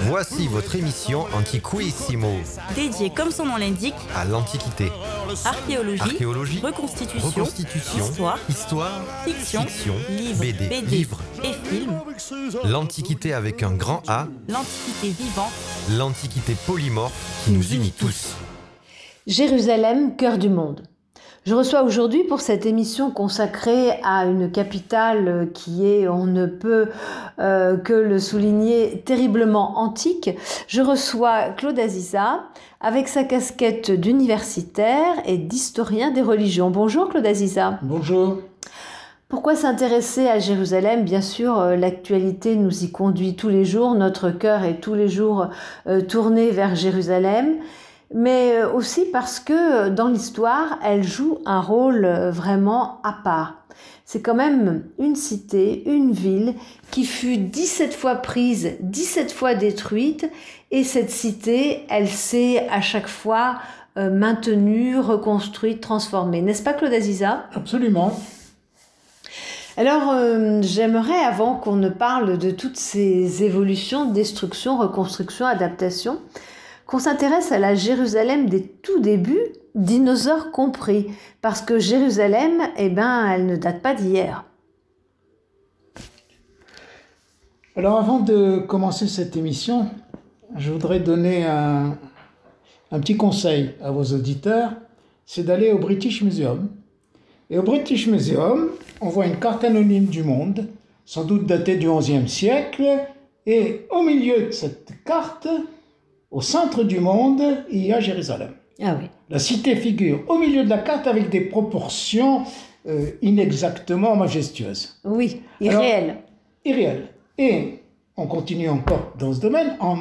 Voici votre émission Antiquissimo, dédiée comme son nom l'indique à l'Antiquité. Archéologie, reconstitution, histoire, fiction, livres et films. L'Antiquité avec un grand A, L'Antiquité vivante, l'Antiquité polymorphe qui nous unit tous. Jérusalem, cœur du monde. Je reçois aujourd'hui pour cette émission consacrée à une capitale qui est, on ne peut que le souligner, terriblement antique. Je reçois Claude Aziza avec sa casquette d'universitaire et d'historien des religions. Bonjour Claude Aziza. Bonjour. Pourquoi s'intéresser à Jérusalem ? Bien sûr, l'actualité nous y conduit tous les jours. Notre cœur est tous les jours tourné vers Jérusalem. Mais aussi parce que dans l'histoire, elle joue un rôle vraiment à part. C'est quand même une cité, une ville qui fut 17 fois prise, 17 fois détruite, et cette cité, elle s'est à chaque fois maintenue, reconstruite, transformée. N'est-ce pas Claude Aziza ? Absolument. Alors, j'aimerais, avant qu'on ne parle de toutes ces évolutions, destruction, reconstruction, adaptation, qu'on s'intéresse à la Jérusalem des tout débuts, dinosaures compris, parce que Jérusalem, elle ne date pas d'hier. Alors avant de commencer cette émission, je voudrais donner un petit conseil à vos auditeurs, c'est d'aller au British Museum. Et au British Museum, on voit une carte anonyme du monde, sans doute datée du XIe siècle, et au milieu de cette carte, au centre du monde, il y a Jérusalem. Ah oui. La cité figure au milieu de la carte avec des proportions inexactement majestueuses. Oui, irréelles. Irréelles. Et on continue encore dans ce domaine. En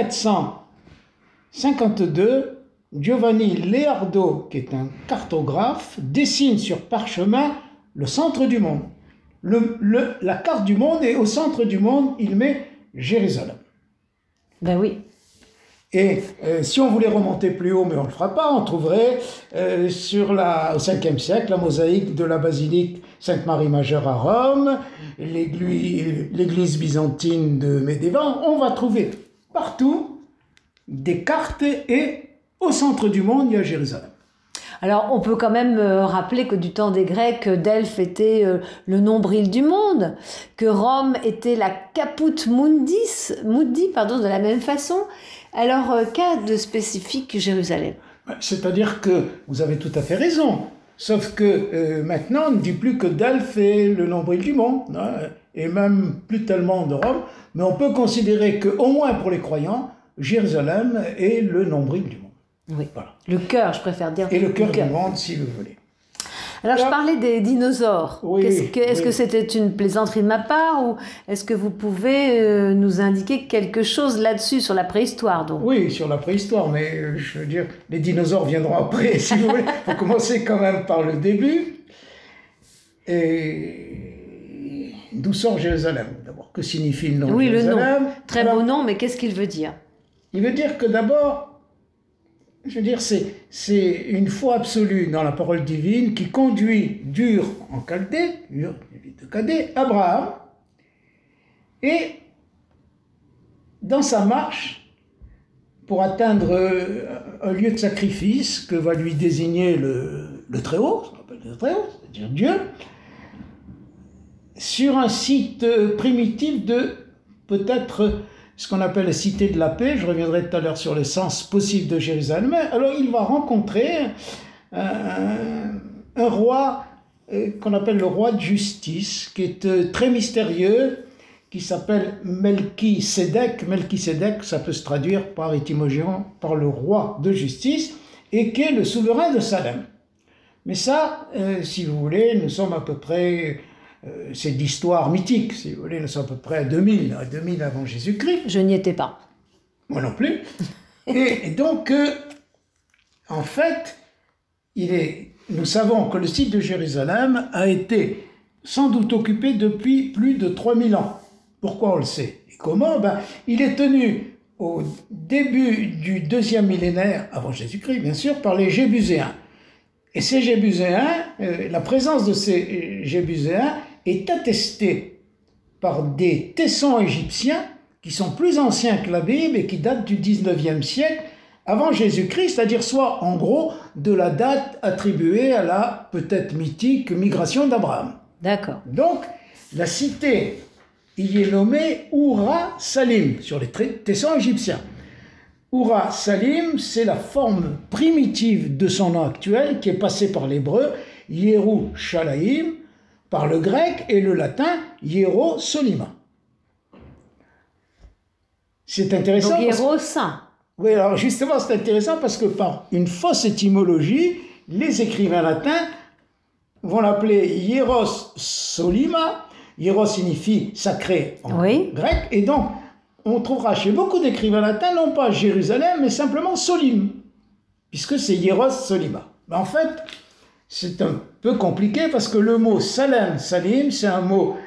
1452, Giovanni Leonardo, qui est un cartographe, dessine sur parchemin le centre du monde. La carte du monde, et au centre du monde, il met Jérusalem. Ben oui. Et si on voulait remonter plus haut, mais on ne le fera pas, on trouverait au 5e siècle la mosaïque de la basilique Sainte-Marie-Majeure à Rome, l'église byzantine de Médévan. On va trouver partout des cartes et au centre du monde, il y a Jérusalem. Alors, on peut quand même rappeler que du temps des Grecs, Delphes était le nombril du monde, que Rome était la caput mundi, de la même façon. Alors, qu'a de spécifique Jérusalem ? C'est-à-dire que vous avez tout à fait raison, sauf que maintenant, on ne dit plus que Delphes est le nombril du monde, hein, et même plus tellement de Rome, mais on peut considérer qu'au moins pour les croyants, Jérusalem est le nombril du monde. Oui, voilà. Le cœur, je préfère dire. Et le cœur du monde, si vous voulez. Alors, je parlais des dinosaures. Oui, est-ce que c'était une plaisanterie de ma part ou est-ce que vous pouvez nous indiquer quelque chose là-dessus, sur la préhistoire donc ? Oui, sur la préhistoire, mais je veux dire, les dinosaures viendront après, si vous voulez. Il faut commencer quand même par le début. Et d'où sort Jérusalem ? D'abord, que signifie le nom Jérusalem ? Le nom. Très beau nom, mais qu'est-ce qu'il veut dire ? Il veut dire que d'abord, je veux dire, c'est une foi absolue dans la parole divine qui conduit d'Ur en Chaldée, Ur de Chaldée, Abraham, et dans sa marche pour atteindre un lieu de sacrifice que va lui désigner le Très-Haut, ce qu'on appelle le Très-Haut, c'est-à-dire Dieu, sur un site primitif de peut-être ce qu'on appelle la cité de la paix. Je reviendrai tout à l'heure sur le sens possible de Jérusalem. Alors il va rencontrer un roi qu'on appelle le roi de justice, qui est très mystérieux, qui s'appelle Melchisédek. Melchisédek, ça peut se traduire par étymologiquement par le roi de justice, et qui est le souverain de Salem. Mais ça, si vous voulez, nous sommes à peu près... c'est d'histoire mythique, si vous voulez, nous sommes à peu près à 2000 avant Jésus-Christ. Je n'y étais pas. Moi non plus. et donc, en fait, nous savons que le site de Jérusalem a été sans doute occupé depuis plus de 3000 ans. Pourquoi on le sait ? Et comment ? Il est tenu au début du 2e millénaire avant Jésus-Christ, bien sûr, par les Jébuséens. Et ces Jébuséens, la présence de ces Jébuséens est attestée par des tessons égyptiens qui sont plus anciens que la Bible et qui datent du 19e siècle avant Jésus-Christ, c'est-à-dire soit en gros de la date attribuée à la peut-être mythique migration d'Abraham. D'accord. Donc, la cité y est nommée Oura Salim sur les tessons égyptiens. Oura Salim, c'est la forme primitive de son nom actuel qui est passée par l'hébreu Yerushalayim, par le grec et le latin Hierosolima. C'est intéressant. Donc Hiérosaint. Oui, alors justement, c'est intéressant parce que par une fausse étymologie, les écrivains latins vont l'appeler Hieros Solima. Hieros signifie sacré en grec, et donc on trouvera chez beaucoup d'écrivains latins non pas Jérusalem, mais simplement Solim, puisque c'est Hieros Solima. Mais en fait, c'est un peu compliqué parce que le mot Salem, Salim, c'est un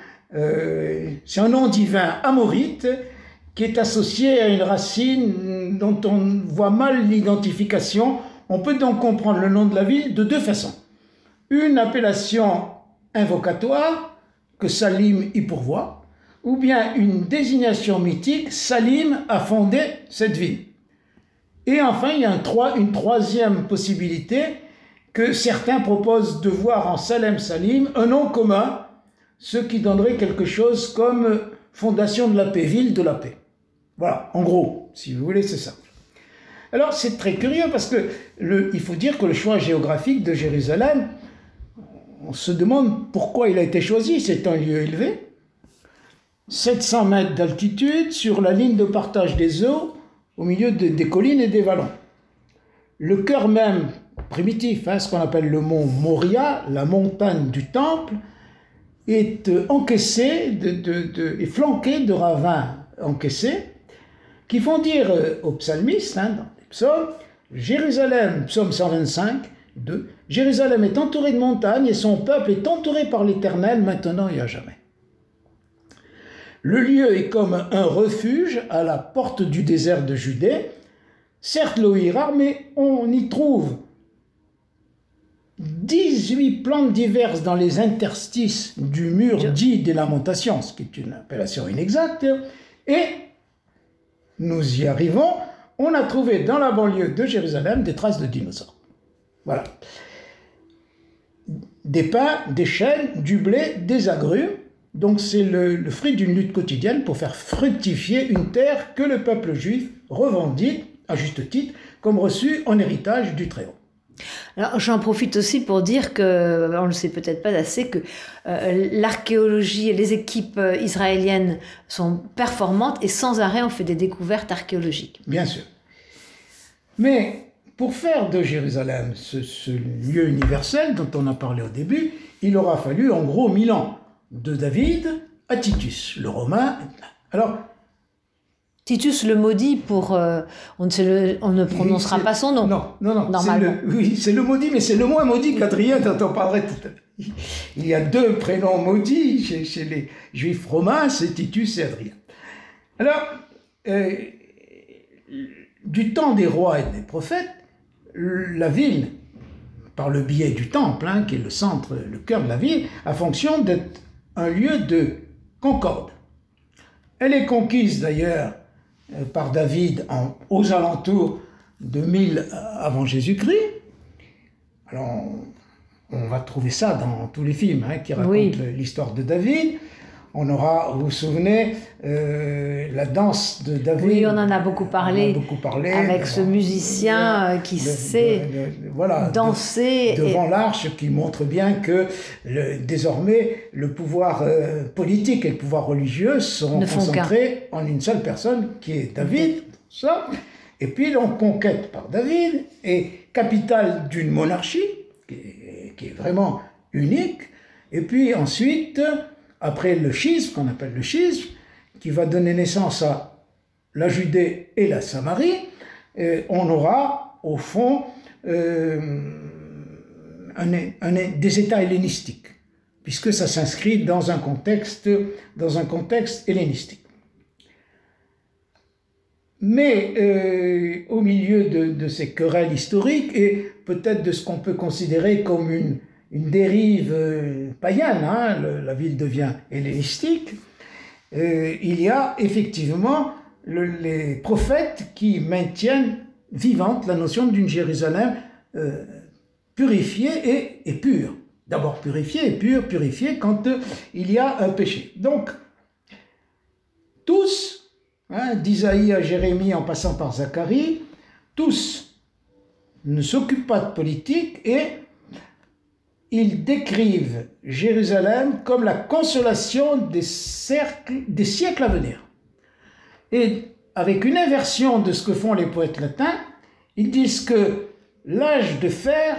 nom divin amorite qui est associé à une racine dont on voit mal l'identification. On peut donc comprendre le nom de la ville de deux façons. Une appellation invocatoire, que Salim y pourvoit, ou bien une désignation mythique, Salim a fondé cette ville. Et enfin, il y a une troisième possibilité, que certains proposent de voir en Salem Salim un nom commun, ce qui donnerait quelque chose comme fondation de la paix, ville de la paix. Voilà, en gros, si vous voulez, c'est ça. Alors, c'est très curieux parce que il faut dire que le choix géographique de Jérusalem, on se demande pourquoi il a été choisi. C'est un lieu élevé, 700 mètres d'altitude, sur la ligne de partage des eaux, au milieu des collines et des vallons. Le cœur même primitif, ce qu'on appelle le mont Moria, la montagne du temple, est encaissé et flanqué de ravins encaissés, qui font dire aux psalmistes, dans les psaumes, Jérusalem, psaume 125, 2, Jérusalem est entourée de montagnes et son peuple est entouré par l'Éternel maintenant et à jamais. Le lieu est comme un refuge à la porte du désert de Judée. Certes, l'eau est rare, mais on y trouve 18 plantes diverses dans les interstices du mur dit des Lamentations, ce qui est une appellation inexacte, et nous y arrivons, on a trouvé dans la banlieue de Jérusalem des traces de dinosaures. Voilà. Des pins, des chênes, du blé, des agrumes. Donc c'est le fruit d'une lutte quotidienne pour faire fructifier une terre que le peuple juif revendique, à juste titre, comme reçu en héritage du Très-Haut. Alors j'en profite aussi pour dire que, on ne le sait peut-être pas assez, que l'archéologie et les équipes israéliennes sont performantes et sans arrêt on fait des découvertes archéologiques. Bien sûr. Mais pour faire de Jérusalem ce lieu universel dont on a parlé au début, il aura fallu en gros 1000 ans, de David à Titus, le Romain. Alors, Titus le maudit on ne prononcera pas son nom. Non, normalement. C'est le maudit, mais c'est le moins maudit qu'Adrien dont on parlerait tout à l'heure. Il y a deux prénoms maudits chez les juifs romains, c'est Titus et Adrien. Alors, du temps des rois et des prophètes, la ville, par le biais du temple, qui est le centre, le cœur de la ville, a fonction d'être un lieu de concorde. Elle est conquise d'ailleurs par David aux alentours de 1000 avant Jésus-Christ. Alors, on va trouver ça dans tous les films qui racontent l'histoire de David. On aura, vous vous souvenez, la danse de David. Oui, on en a beaucoup parlé. Avec ce musicien qui sait danser. Devant l'arche, qui montre bien que désormais, le pouvoir politique et le pouvoir religieux seront concentrés en une seule personne, qui est David. Ça. Et puis, donc, conquête par David, et capitale d'une monarchie, qui est vraiment unique. Et puis ensuite, après le schisme, qu'on appelle le schisme, qui va donner naissance à la Judée et la Samarie, on aura au fond des États hellénistiques, puisque ça s'inscrit dans un contexte hellénistique. Mais au milieu de ces querelles historiques, et peut-être de ce qu'on peut considérer comme une dérive païenne, la ville devient hellénistique, il y a effectivement les prophètes qui maintiennent vivante la notion d'une Jérusalem purifiée et pure. D'abord purifiée et pure, purifiée quand il y a un péché. Donc, tous, d'Isaïe à Jérémie en passant par Zacharie, tous ne s'occupent pas de politique et ils décrivent Jérusalem comme la consolation des siècles à venir. Et avec une inversion de ce que font les poètes latins, ils disent que l'âge de fer,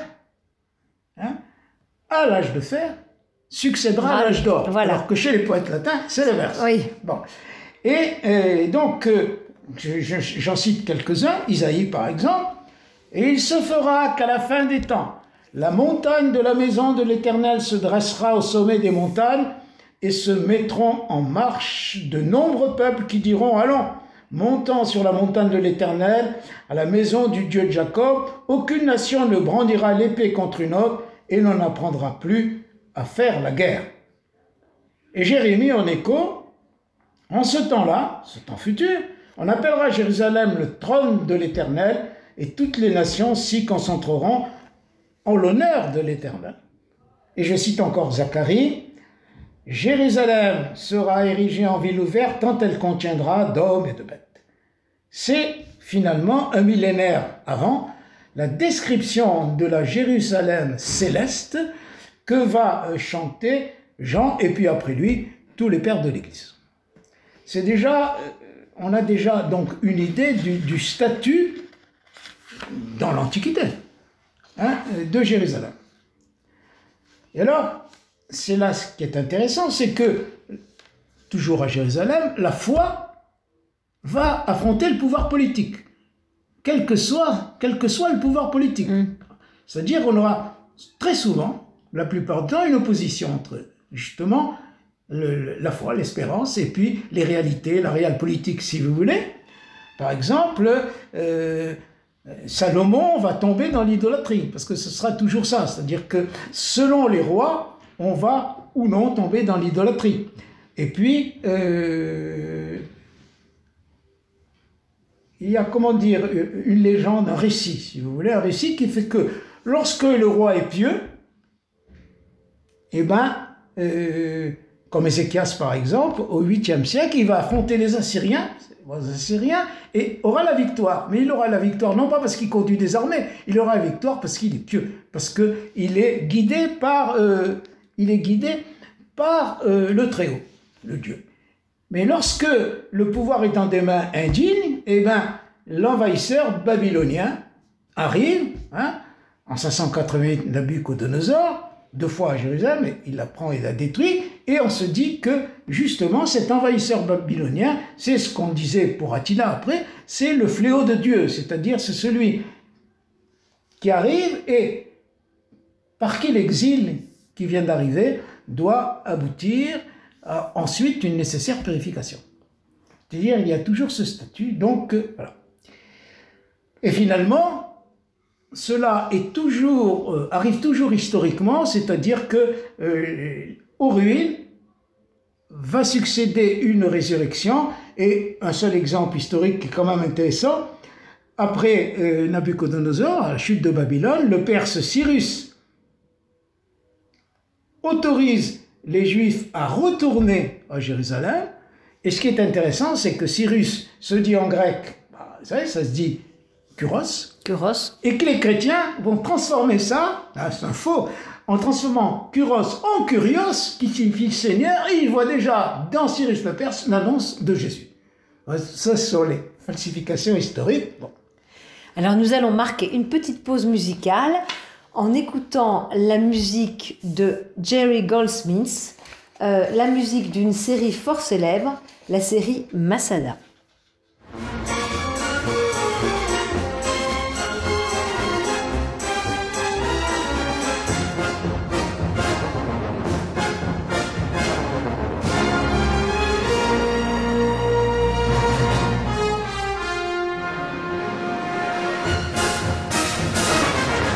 à l'âge de fer, succédera à l'âge d'or. Voilà. Alors que chez les poètes latins, c'est l'inverse. Oui. Bon. Et donc, j'en cite quelques-uns, Isaïe par exemple, « Et il se fera qu'à la fin des temps, la montagne de la maison de l'Éternel se dressera au sommet des montagnes, et se mettront en marche de nombreux peuples qui diront « Allons, montons sur la montagne de l'Éternel, à la maison du Dieu de Jacob, aucune nation ne brandira l'épée contre une autre, et l'on n'apprendra plus à faire la guerre. » Et Jérémie en écho, en ce temps-là, ce temps futur, on appellera Jérusalem le trône de l'Éternel, et toutes les nations s'y concentreront en l'honneur de l'Éternel. Et je cite encore Zacharie, « Jérusalem sera érigée en ville ouverte tant elle contiendra d'hommes et de bêtes. » C'est finalement un millénaire avant la description de la Jérusalem céleste que va chanter Jean et puis après lui tous les pères de l'Église. C'est déjà, on a déjà donc une idée du statut dans l'Antiquité de Jérusalem. Et alors, c'est là ce qui est intéressant, c'est que, toujours à Jérusalem, la foi va affronter le pouvoir politique, quel que soit le pouvoir politique. C'est-à-dire qu'on aura très souvent, la plupart du temps, une opposition entre, justement, la foi, l'espérance, et puis les réalités, la réelle politique, si vous voulez. Par exemple, Salomon va tomber dans l'idolâtrie, parce que ce sera toujours ça, c'est-à-dire que selon les rois, on va ou non tomber dans l'idolâtrie. Et puis, il y a, une légende, un récit, si vous voulez, un récit qui fait que lorsque le roi est pieux, comme Ézéchias par exemple, au 8e siècle, il va affronter les Assyriens, et aura la victoire. Mais il aura la victoire non pas parce qu'il conduit des armées, il aura la victoire parce qu'il est pieux, parce qu'il est guidé par le Très-Haut, le Dieu. Mais lorsque le pouvoir est en des mains indignes, l'envahisseur babylonien arrive, en 588, Nabuchodonosor, 2 fois à Jérusalem, il la prend et la détruit, et on se dit que, justement, cet envahisseur babylonien, c'est ce qu'on disait pour Attila après, c'est le fléau de Dieu, c'est-à-dire c'est celui qui arrive et par qui l'exil qui vient d'arriver doit aboutir à ensuite une nécessaire purification. C'est-à-dire, il y a toujours ce statut, donc, voilà. Et finalement, cela arrive toujours historiquement, c'est-à-dire que aux ruines va succéder une résurrection, et un seul exemple historique qui est quand même intéressant, après Nabuchodonosor, à la chute de Babylone, le Perse Cyrus autorise les Juifs à retourner à Jérusalem, et ce qui est intéressant, c'est que Cyrus se dit en grec, vous savez, ça se dit Kuros, et que les chrétiens vont transformer ça, c'est un faux, en transformant Kuros en Kurios, qui signifie Seigneur, et ils voient déjà dans Cyrus le Perse l'annonce de Jésus. Ça, ce sont les falsifications historiques. Bon. Alors nous allons marquer une petite pause musicale en écoutant la musique de Jerry Goldsmith, la musique d'une série fort célèbre, la série Masada.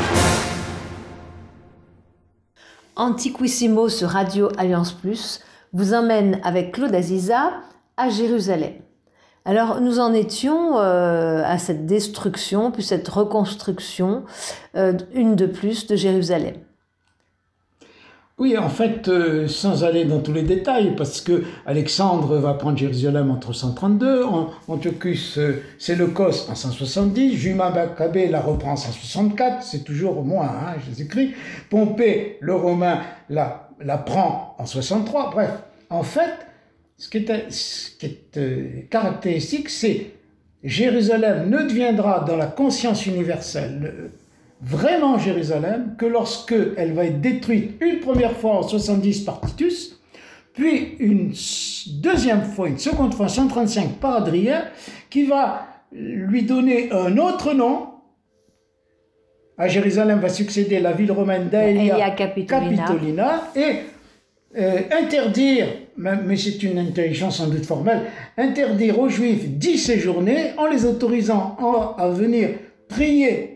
Antiquissimo sur Radio Alliance Plus, vous emmène avec Claude Aziza à Jérusalem. Alors nous en étions à cette destruction, puis cette reconstruction, une de plus de Jérusalem. Oui, en fait, sans aller dans tous les détails, parce que Alexandre va prendre Jérusalem en 332, Antiochus Séleucos en 170, Juma Maccabée la reprend en 164, c'est toujours moi, je les écris, Pompée, le Romain, la prend en 63, bref. En fait, ce qui est caractéristique, c'est Jérusalem ne deviendra dans la conscience universelle vraiment Jérusalem que lorsque elle va être détruite une première fois en 70 par Titus, puis une deuxième fois, une seconde fois en 135 par Adrien, qui va lui donner un autre nom. À Jérusalem va succéder la ville romaine d'Aelia Capitolina et interdire, mais c'est une interdiction sans doute formelle, interdire aux Juifs d'y séjourner en les autorisant à venir prier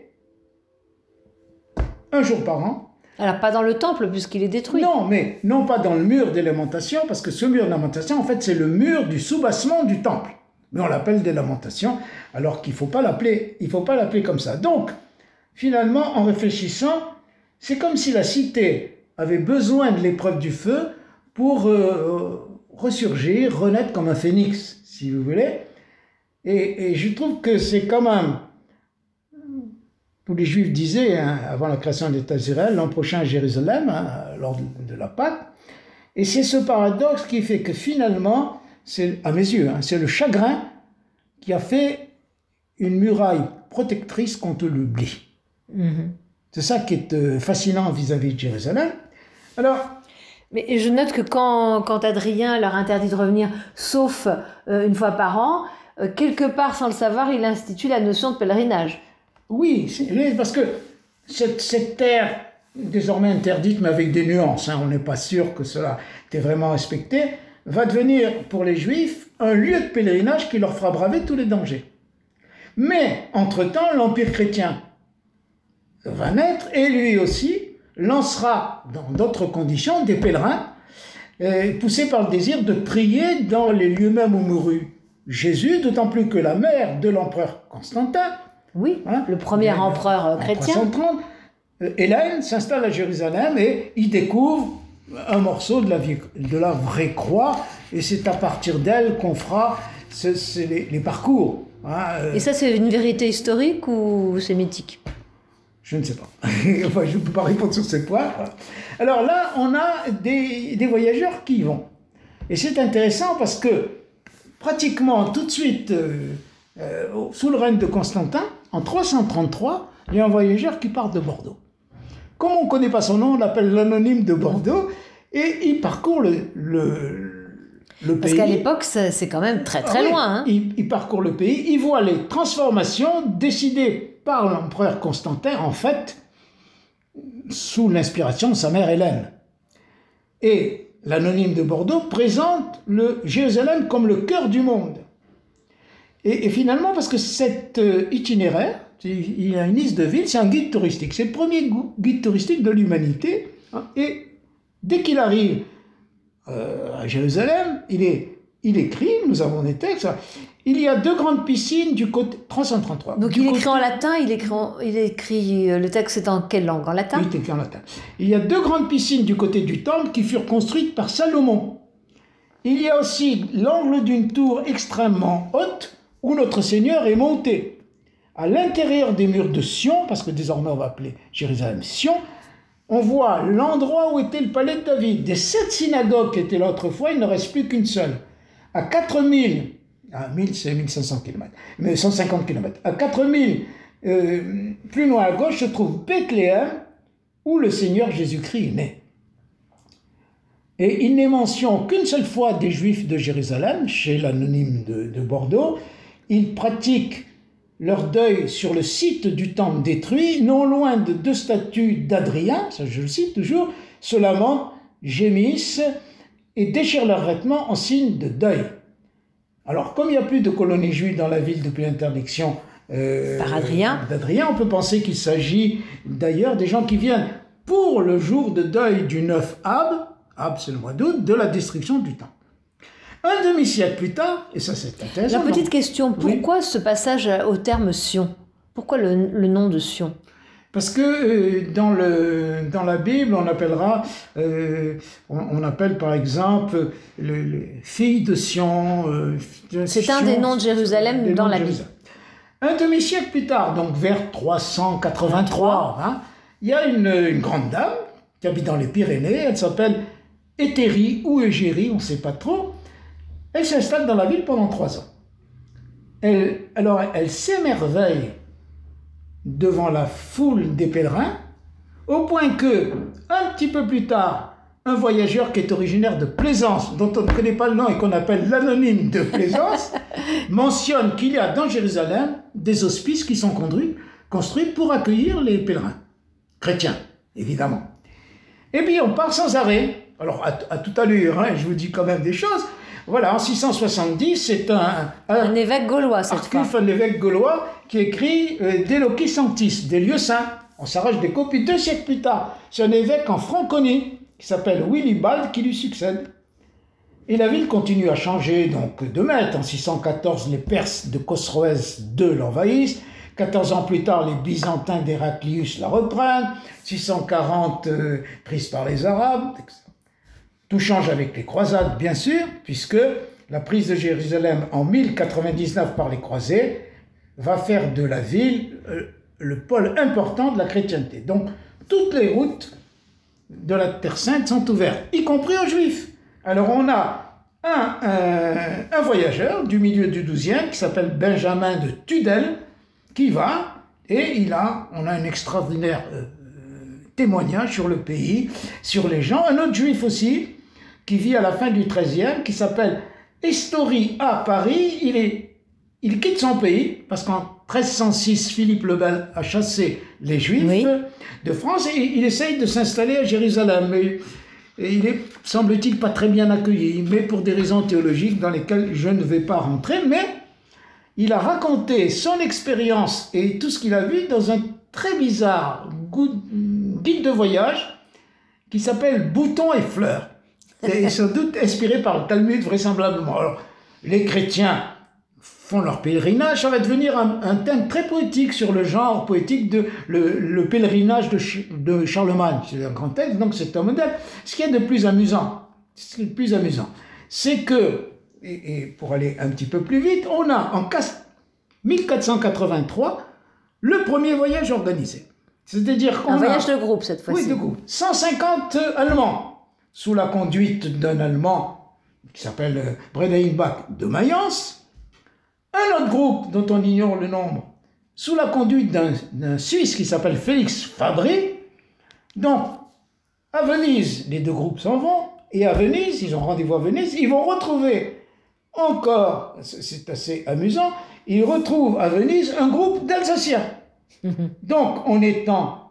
un jour par an. Alors pas dans le temple puisqu'il est détruit. Non, mais non pas dans le mur des lamentations, parce que ce mur de lamentation, en fait, c'est le mur du soubassement du temple. Mais on l'appelle des lamentations, alors qu'il ne faut pas l'appeler comme ça. Donc, finalement, en réfléchissant, c'est comme si la cité avait besoin de l'épreuve du feu pour ressurgir, renaître comme un phénix, si vous voulez. Et je trouve que c'est quand même... Tous les Juifs disaient, avant la création de l'État d'Israël, l'an prochain à Jérusalem, lors de la Pâque. Et c'est ce paradoxe qui fait que finalement, c'est, à mes yeux, c'est le chagrin qui a fait une muraille protectrice contre l'oubli. Mm-hmm. C'est ça qui est fascinant vis-à-vis de Jérusalem. Alors, mais je note que quand Adrien leur interdit de revenir, sauf une fois par an, quelque part, sans le savoir, il institue la notion de pèlerinage. Oui, parce que cette terre, désormais interdite, mais avec des nuances, on n'est pas sûr que cela était vraiment respecté, va devenir pour les Juifs un lieu de pèlerinage qui leur fera braver tous les dangers. Mais, entre-temps, l'Empire chrétien va naître et lui aussi lancera, dans d'autres conditions, des pèlerins poussés par le désir de prier dans les lieux mêmes où mourut Jésus, d'autant plus que la mère de l'empereur Constantin, oui, le premier empereur chrétien. En 330, Hélène s'installe à Jérusalem et il découvre un morceau de la vraie croix. Et c'est à partir d'elle qu'on fera les parcours. Et ça, c'est une vérité historique ou c'est mythique ? Je ne sais pas. Enfin, je ne peux pas répondre sur ce point. Alors là, on a des voyageurs qui y vont. Et c'est intéressant parce que pratiquement tout de suite, sous le règne de Constantin, en 333, il y a un voyageur qui part de Bordeaux. Comme on ne connaît pas son nom, on l'appelle l'anonyme de Bordeaux, et il parcourt le pays. Parce qu'à l'époque, c'est quand même très très loin. Il parcourt le pays, il voit les transformations décidées par l'empereur Constantin, en fait, sous l'inspiration de sa mère Hélène. Et l'anonyme de Bordeaux présente le Jérusalem comme le cœur du monde. Et finalement, parce que cet itinéraire, il y a une liste de villes, c'est un guide touristique. C'est le premier guide touristique de l'humanité. Et dès qu'il arrive à Jérusalem, il écrit, nous avons des textes, il y a 2 grandes piscines du côté 333. Donc il écrit en latin, il écrit le texte est en quelle langue? En latin? Oui, il écrit en latin. Il y a 2 grandes piscines du côté du temple qui furent construites par Salomon. Il y a aussi l'angle d'une tour extrêmement haute où notre Seigneur est monté. À l'intérieur des murs de Sion, parce que désormais on va appeler Jérusalem Sion, on voit l'endroit où était le palais de David. Des 7 synagogues qui étaient là autrefois, il ne reste plus qu'une seule. À 4000, à 1000 c'est 1500 km, mais 150 km. À 4000, plus loin à gauche, se trouve Bethléem, où le Seigneur Jésus-Christ est né. Et il n'est mention qu'une seule fois des Juifs de Jérusalem, chez l'anonyme de Bordeaux. Ils pratiquent leur deuil sur le site du temple détruit, non loin de 2 statues d'Adrien, ça je le cite toujours, se lamentent, gémissent et déchirent leurs vêtements en signe de deuil. Alors, comme il n'y a plus de colonies juives dans la ville depuis l'interdiction d'Adrien, on peut penser qu'il s'agit d'ailleurs des gens qui viennent pour le jour de deuil du 9 Ab, c'est le mois d'août, de la destruction du temple. Un demi-siècle plus tard, et ça c'est intéressant... La petite question, pourquoi ce passage au terme Sion? Pourquoi le nom de Sion? Parce que dans la Bible, on appellera, on appelle par exemple le fille de Sion. C'est un des noms de Jérusalem dans la Bible. Un demi-siècle plus tard, donc vers 383, il y a une grande dame qui habite dans les Pyrénées, elle s'appelle Hétérie ou Égérie, on ne sait pas trop. Elle s'installe dans la ville pendant 3 ans. Elle s'émerveille devant la foule des pèlerins, au point que, un petit peu plus tard, un voyageur qui est originaire de Plaisance, dont on ne connaît pas le nom et qu'on appelle l'anonyme de Plaisance, mentionne qu'il y a dans Jérusalem des hospices qui sont construits pour accueillir les pèlerins, chrétiens, évidemment. Et puis on part sans arrêt, alors à toute allure, je vous dis quand même des choses. Voilà, en 670, c'est un évêque gaulois, cette fois. Un évêque gaulois qui écrit De Loci Sanctis, des lieux saints. On s'arrache des copies 2 siècles plus tard. C'est un évêque en Franconie qui s'appelle Willibald qui lui succède. Et la ville continue à changer donc de maître. En 614, les Perses de Khosroès II l'envahissent. 14 ans plus tard, les Byzantins d'Héraclius la reprennent. 640, prise par les Arabes, etc. Tout change avec les croisades, bien sûr, puisque la prise de Jérusalem en 1099 par les croisés va faire de la ville le pôle important de la chrétienté. Donc, toutes les routes de la Terre Sainte sont ouvertes, y compris aux Juifs. Alors, on a un voyageur du milieu du XIIe qui s'appelle Benjamin de Tudel, qui va, et on a un extraordinaire témoignage sur le pays, sur les gens. Un autre juif aussi, qui vit à la fin du XIIIe, qui s'appelle Estori à Paris. Il quitte son pays, parce qu'en 1306, Philippe le Bel a chassé les Juifs de France, et il essaye de s'installer à Jérusalem. Et il est, semble-t-il, pas très bien accueilli, mais pour des raisons théologiques dans lesquelles je ne vais pas rentrer, mais il a raconté son expérience et tout ce qu'il a vu dans un très bizarre guide de voyage qui s'appelle Boutons et fleurs. Et sans doute inspiré par le Talmud, vraisemblablement. Alors, les chrétiens font leur pèlerinage, ça va devenir un thème très poétique sur le genre poétique de le pèlerinage de Charlemagne. C'est un grand texte, donc c'est un modèle. Ce qui est de plus amusant, c'est que, et pour aller un petit peu plus vite, on a en 1483 le premier voyage organisé. C'est-à-dire qu'on un voyage de groupe cette fois-ci. Oui, de groupe. 150 Allemands, sous la conduite d'un Allemand qui s'appelle Bredeinbach de Mayence. Un autre groupe dont on ignore le nombre, sous la conduite d'un Suisse qui s'appelle Félix Fabry. Donc, à Venise, les deux groupes s'en vont, et à Venise, ils ont rendez-vous à Venise, ils vont retrouver encore, c'est assez amusant, ils retrouvent à Venise un groupe d'Alsaciens. Donc, on est en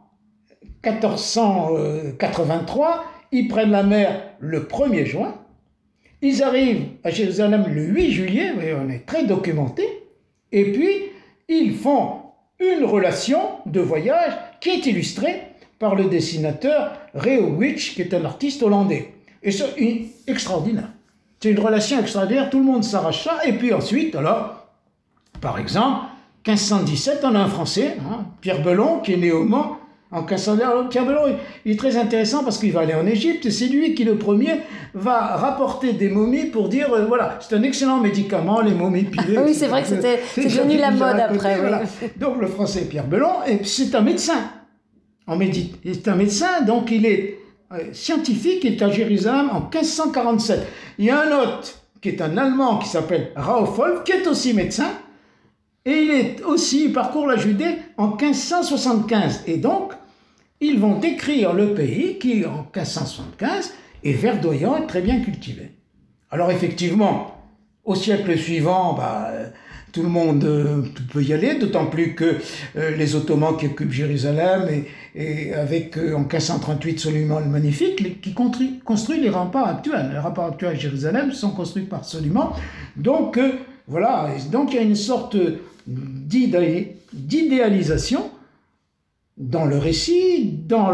1483, ils prennent la mer le 1er juin, ils arrivent à Jérusalem le 8 juillet, on est très documenté, et puis ils font une relation de voyage qui est illustrée par le dessinateur Reeuwich, qui est un artiste hollandais. Et c'est extraordinaire. C'est une relation extraordinaire, tout le monde s'arrache ça, et puis ensuite, alors, par exemple, 1517, on a un Français, Pierre Belon, qui est né au Mans, en 1517. Alors, Pierre Belon, il est très intéressant parce qu'il va aller en Égypte, et c'est lui qui, le premier, va rapporter des momies pour dire, voilà, c'est un excellent médecin, les momies pilées. Oui, c'est vrai que c'est devenu la mode après. Voilà. Donc, le Français Pierre Belon, c'est un médecin. C'est un médecin, donc il est scientifique, il est à Jérusalem en 1547. Il y a un autre qui est un Allemand qui s'appelle Raufol, qui est aussi médecin, et il parcourt la Judée en 1575. Et donc, ils vont décrire le pays qui, en 1575, est verdoyant et très bien cultivé. Alors effectivement, au siècle suivant, tout le monde peut y aller, d'autant plus que les Ottomans qui occupent Jérusalem, et avec en 1538 Soliman le Magnifique, qui construit les remparts actuels. Les remparts actuels à Jérusalem sont construits par Soliman. Donc voilà, donc il y a une sorte d'idéalisation dans le récit, dans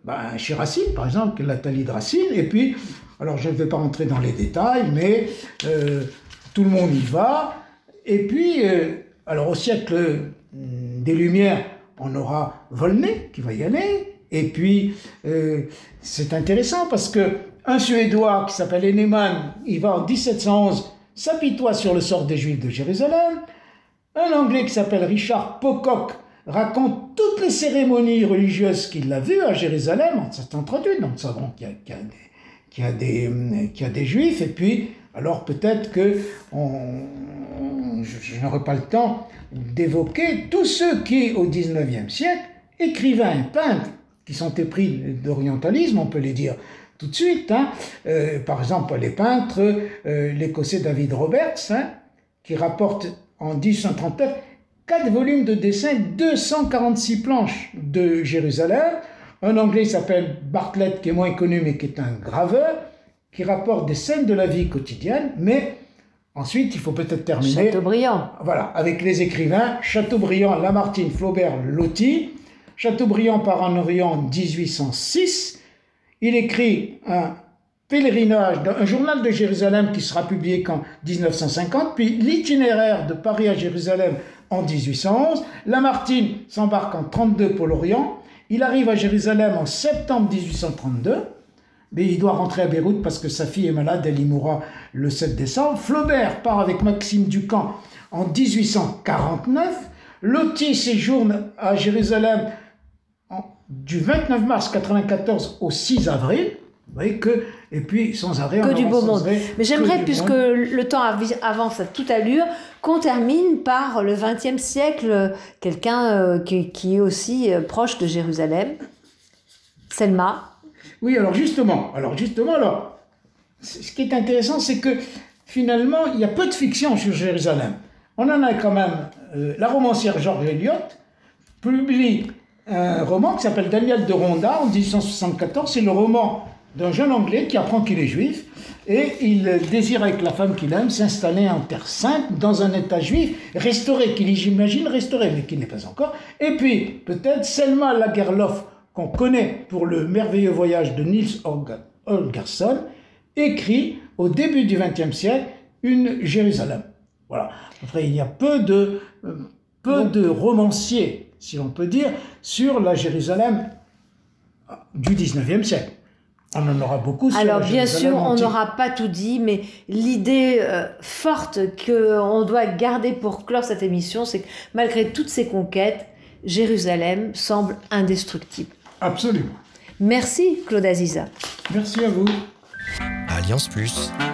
chez Racine, par exemple, l'Athalie de Racine. Et puis, alors je ne vais pas rentrer dans les détails, mais tout le monde y va. Et puis, alors au siècle des Lumières, on aura Volney qui va y aller. Et puis, c'est intéressant parce qu'un Suédois qui s'appelle Henneman, il va en 1711 s'apitoie sur le sort des Juifs de Jérusalem. Un Anglais qui s'appelle Richard Pocock raconte toutes les cérémonies religieuses qu'il a vues à Jérusalem en 1738. Donc, nous savons qu'il y a des Juifs. Et puis, alors peut-être que je n'aurai pas le temps d'évoquer tous ceux qui, au XIXe siècle, écrivains, peintres, qui sont épris d'orientalisme, on peut les dire tout de suite. Par exemple, les peintres, l'Écossais David Roberts, qui rapporte en 1839 4 volumes de dessins, 246 planches de Jérusalem. Un Anglais qui s'appelle Bartlett, qui est moins connu, mais qui est un graveur, qui rapporte des scènes de la vie quotidienne, mais ensuite, il faut peut-être terminer. Chateaubriand. Voilà, avec les écrivains, Chateaubriand, Lamartine, Flaubert, Loti. Chateaubriand part en Orient en 1806. Il écrit un pèlerinage, un journal de Jérusalem qui sera publié qu'en 1950, puis l'itinéraire de Paris à Jérusalem en 1811. Lamartine s'embarque en 1932 pour l'Orient. Il arrive à Jérusalem en septembre 1832, mais il doit rentrer à Beyrouth parce que sa fille est malade, elle y mourra le 7 décembre. Flaubert part avec Maxime Ducamp en 1849. Loti séjourne à Jérusalem du 29 mars 1994 au 6 avril. Vous voyez que, et puis sans arrêt. Que du beau monde. Mais j'aimerais, puisque le temps avance à toute allure, qu'on termine par le XXe siècle, quelqu'un qui est aussi proche de Jérusalem, Selma. Oui, alors justement, ce qui est intéressant, c'est que finalement, il y a peu de fiction sur Jérusalem. On en a quand même, la romancière George Eliot publie un roman qui s'appelle Daniel de Ronda en 1874. C'est le roman d'un jeune Anglais qui apprend qu'il est juif et il désire avec la femme qu'il aime s'installer en Terre Sainte dans un état juif restauré, qu'il imagine restauré, mais qui n'est pas encore. Et puis peut-être Selma Lagerlof, qu'on connaît pour le merveilleux voyage de Niels Holgersson, écrit au début du XXe siècle une Jérusalem. Voilà. Après, il y a peu de romanciers, si l'on peut dire, sur la Jérusalem du XIXe siècle. On en aura beaucoup sur Alors, la bien Jérusalem sûr, on antique. n'aura pas tout dit, mais l'idée forte qu'on doit garder pour clore cette émission, c'est que malgré toutes ces conquêtes, Jérusalem semble indestructible. Absolument. Merci, Claude Aziza. Merci à vous. Alliance Plus.